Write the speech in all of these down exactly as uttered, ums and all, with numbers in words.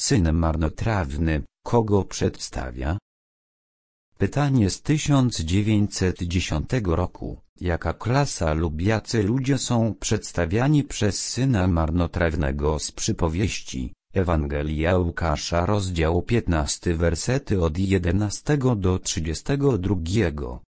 syn marnotrawny, kogo przedstawia? Pytanie z tysiąc dziewięćset dziesiątego roku. Jaka klasa lub jacy ludzie są przedstawiani przez syna marnotrawnego z przypowieści? Ewangelia Łukasza, rozdział piętnasty, wersety od jedenastego do trzydziestego drugiego.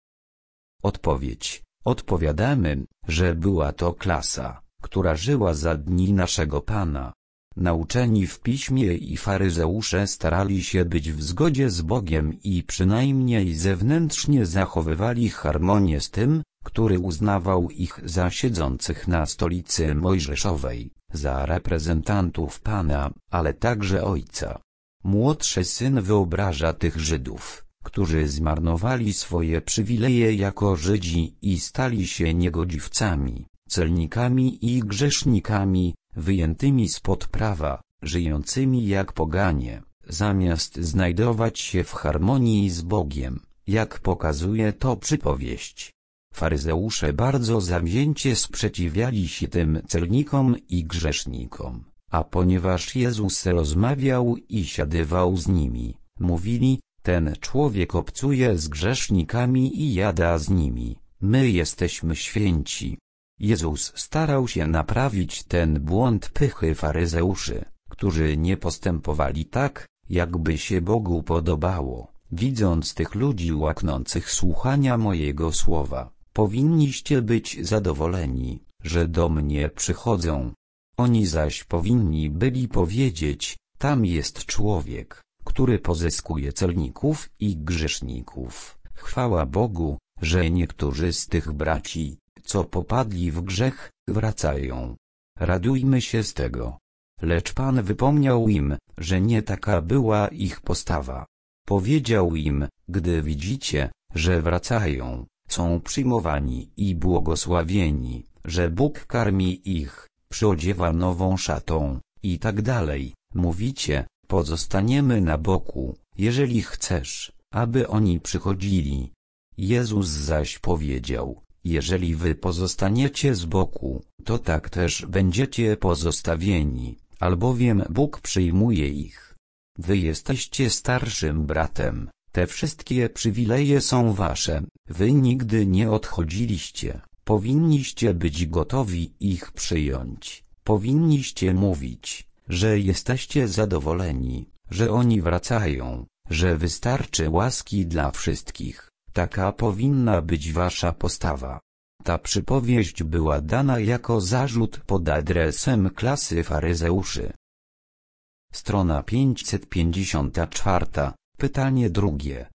Odpowiedź. Odpowiadamy, że była to klasa, która żyła za dni naszego Pana. Nauczeni w piśmie i faryzeusze starali się być w zgodzie z Bogiem i przynajmniej zewnętrznie zachowywali harmonię z tym, który uznawał ich za siedzących na stolicy mojżeszowej, za reprezentantów Pana, ale także Ojca. Młodszy syn wyobraża tych Żydów, którzy zmarnowali swoje przywileje jako Żydzi i stali się niegodziwcami, celnikami i grzesznikami, wyjętymi spod prawa, żyjącymi jak poganie, zamiast znajdować się w harmonii z Bogiem, jak pokazuje to przypowieść. Faryzeusze bardzo zawzięcie sprzeciwiali się tym celnikom i grzesznikom, a ponieważ Jezus rozmawiał i siadywał z nimi, mówili: ten człowiek obcuje z grzesznikami i jada z nimi, my jesteśmy święci. Jezus starał się naprawić ten błąd pychy faryzeuszy, którzy nie postępowali tak, jakby się Bogu podobało. Widząc tych ludzi łaknących słuchania mojego słowa, powinniście być zadowoleni, że do mnie przychodzą. Oni zaś powinni byli powiedzieć: tam jest człowiek, który pozyskuje celników i grzeszników. Chwała Bogu, że niektórzy z tych braci, co popadli w grzech, wracają. Radujmy się z tego. Lecz Pan wypomniał im, że nie taka była ich postawa. Powiedział im: gdy widzicie, że wracają, są przyjmowani i błogosławieni, że Bóg karmi ich, przyodziewa nową szatą, i tak dalej, mówicie: pozostaniemy na boku, jeżeli chcesz, aby oni przychodzili. Jezus zaś powiedział: jeżeli wy pozostaniecie z boku, to tak też będziecie pozostawieni, albowiem Bóg przyjmuje ich. Wy jesteście starszym bratem, te wszystkie przywileje są wasze, wy nigdy nie odchodziliście, powinniście być gotowi ich przyjąć, powinniście mówić, że jesteście zadowoleni, że oni wracają, że wystarczy łaski dla wszystkich. Taka powinna być wasza postawa. Ta przypowieść była dana jako zarzut pod adresem klasy faryzeuszy. Strona pięćset pięćdziesiąta czwarta. Pytanie drugie.